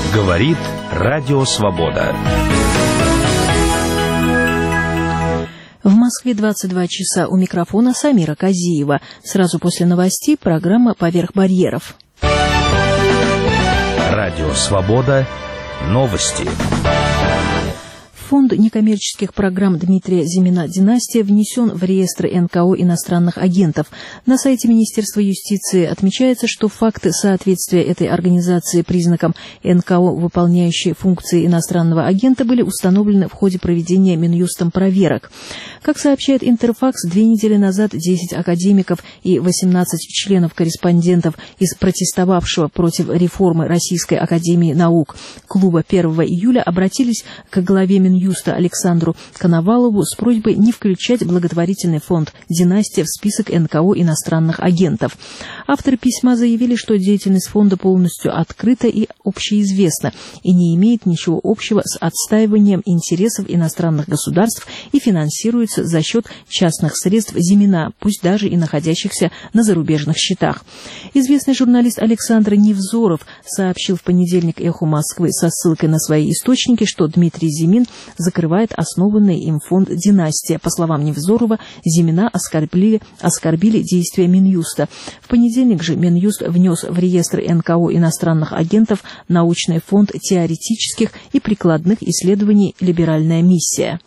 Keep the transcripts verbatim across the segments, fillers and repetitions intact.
Говорит Радио Свобода. В Москве двадцать два часа, у микрофона Самира Казиева. Сразу после новостей программа «Поверх барьеров». Радио Свобода. Новости. Фонд некоммерческих программ Дмитрия Зимина «Династия» внесен в реестр эн ка о иностранных агентов. На сайте Министерства юстиции отмечается, что факты соответствия этой организации признакам эн ка о, выполняющие функции иностранного агента, были установлены в ходе проведения Минюстом проверок. Как сообщает Интерфакс, две недели назад десять академиков и восемнадцать членов-корреспондентов из протестовавшего против реформы Российской академии наук клуба первого июля обратились к главе Минюста Юста Александру Коновалову с просьбой не включать благотворительный фонд «Династия» в список эн ка о иностранных агентов. Авторы письма заявили, что деятельность фонда полностью открыта и общеизвестна и не имеет ничего общего с отстаиванием интересов иностранных государств и финансируется за счет частных средств Зимина, пусть даже и находящихся на зарубежных счетах. Известный журналист Александр Невзоров сообщил в понедельник «Эху Москвы» со ссылкой на свои источники, что Дмитрий Зимин закрывает основанный им фонд «Династия». По словам Невзорова, Зимина оскорбили, оскорбили действия Минюста. В понедельник же Минюст внес в реестр эн ка о иностранных агентов научный фонд теоретических и прикладных исследований «Либеральная миссия».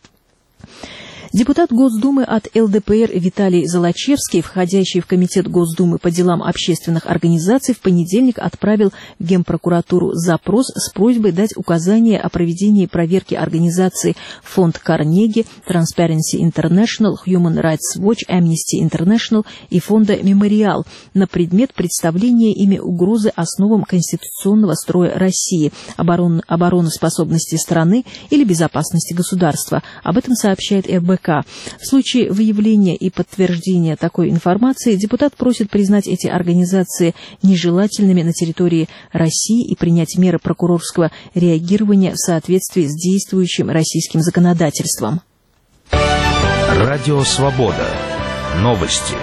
Депутат Госдумы от эл дэ пэ эр Виталий Золочевский, входящий в Комитет Госдумы по делам общественных организаций, в понедельник отправил в Генпрокуратуру запрос с просьбой дать указания о проведении проверки организаций Фонд Карнеги, Transparency International, Human Rights Watch, Amnesty International и Фонда Мемориал на предмет представления ими угрозы основам конституционного строя России, оборон, обороноспособности страны или безопасности государства. Об этом сообщает эр бэ ка. В случае выявления и подтверждения такой информации депутат просит признать эти организации нежелательными на территории России и принять меры прокурорского реагирования в соответствии с действующим российским законодательством. Радио Свобода. Новости.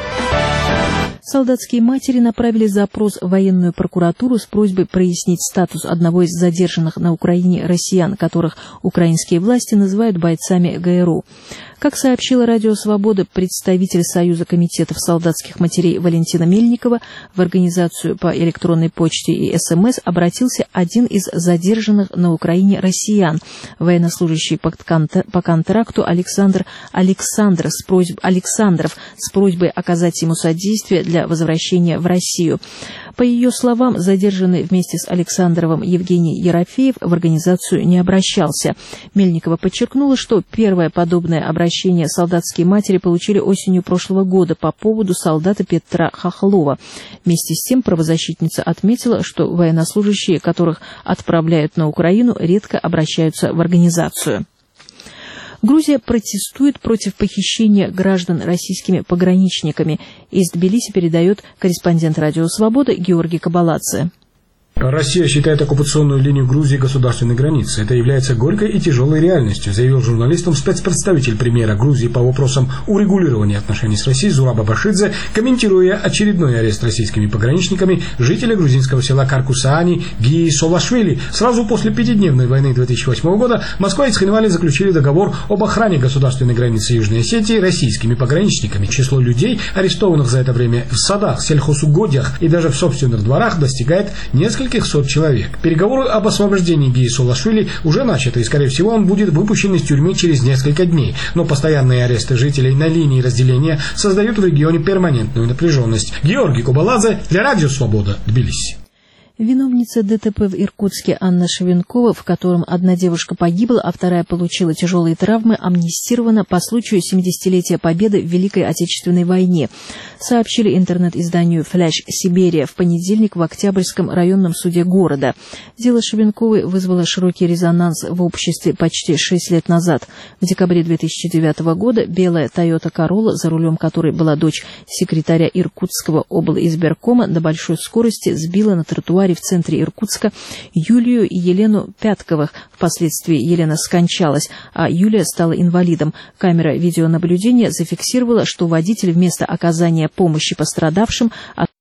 Солдатские матери направили запрос в военную прокуратуру с просьбой прояснить статус одного из задержанных на Украине россиян, которых украинские власти называют бойцами гэ эр у. Как сообщила Радио Свобода, представитель Союза комитетов солдатских матерей Валентина Мельникова, в организацию по электронной почте и эс эм эс обратился один из задержанных на Украине россиян, военнослужащий по контракту Александр Александров с, просьб... Александров с просьбой оказать ему содействие для возвращения в Россию. По ее словам, задержанный вместе с Александровым Евгений Ерофеев в организацию не обращался. Мельникова подчеркнула, что первое подобное обращение солдатские матери получили осенью прошлого года по поводу солдата Петра Хохлова. Вместе с тем правозащитница отметила, что военнослужащие, которых отправляют на Украину, редко обращаются в организацию. Грузия протестует против похищения граждан российскими пограничниками. Из Тбилиси передает корреспондент Радио Свобода Георгий Кабаладзе. Россия считает оккупационную линию Грузии государственной границей. Это является горькой и тяжелой реальностью, заявил журналистам спецпредставитель премьера Грузии по вопросам урегулирования отношений с Россией Зураб Абашидзе, комментируя очередной арест российскими пограничниками жителя грузинского села Каркусаани Гии Солашвили. Сразу после пятидневной войны две тысячи восьмого года Москва и Цхинвали заключили договор об охране государственной границы Южной Осетии российскими пограничниками. Число людей, арестованных за это время в садах, сельхозугодьях и даже в собственных дворах, достигает нескольких сот человек. Переговоры об освобождении Гии Солашвили уже начаты, и, скорее всего, он будет выпущен из тюрьмы через несколько дней. Но постоянные аресты жителей на линии разделения создают в регионе перманентную напряженность. Георгий Кабаладзе для Радио Свобода, Тбилиси. Виновница дэ тэ пэ в Иркутске Анна Шевенкова, в котором одна девушка погибла, а вторая получила тяжелые травмы, амнистирована по случаю семидесятилетия Победы в Великой Отечественной войне, сообщили интернет-изданию «Фляш Сибирия» в понедельник в Октябрьском районном суде города. Дело Шевенковой вызвало широкий резонанс в обществе почти шесть лет назад. В декабре две тысячи девятого года белая Toyota Corolla, за рулем которой была дочь секретаря Иркутского облизбиркома, на большой скорости сбила на тротуаре в центре Иркутска Юлию и Елену Пятковых. Впоследствии Елена скончалась, а Юлия стала инвалидом. Камера видеонаблюдения зафиксировала, что водитель вместо оказания помощи пострадавшим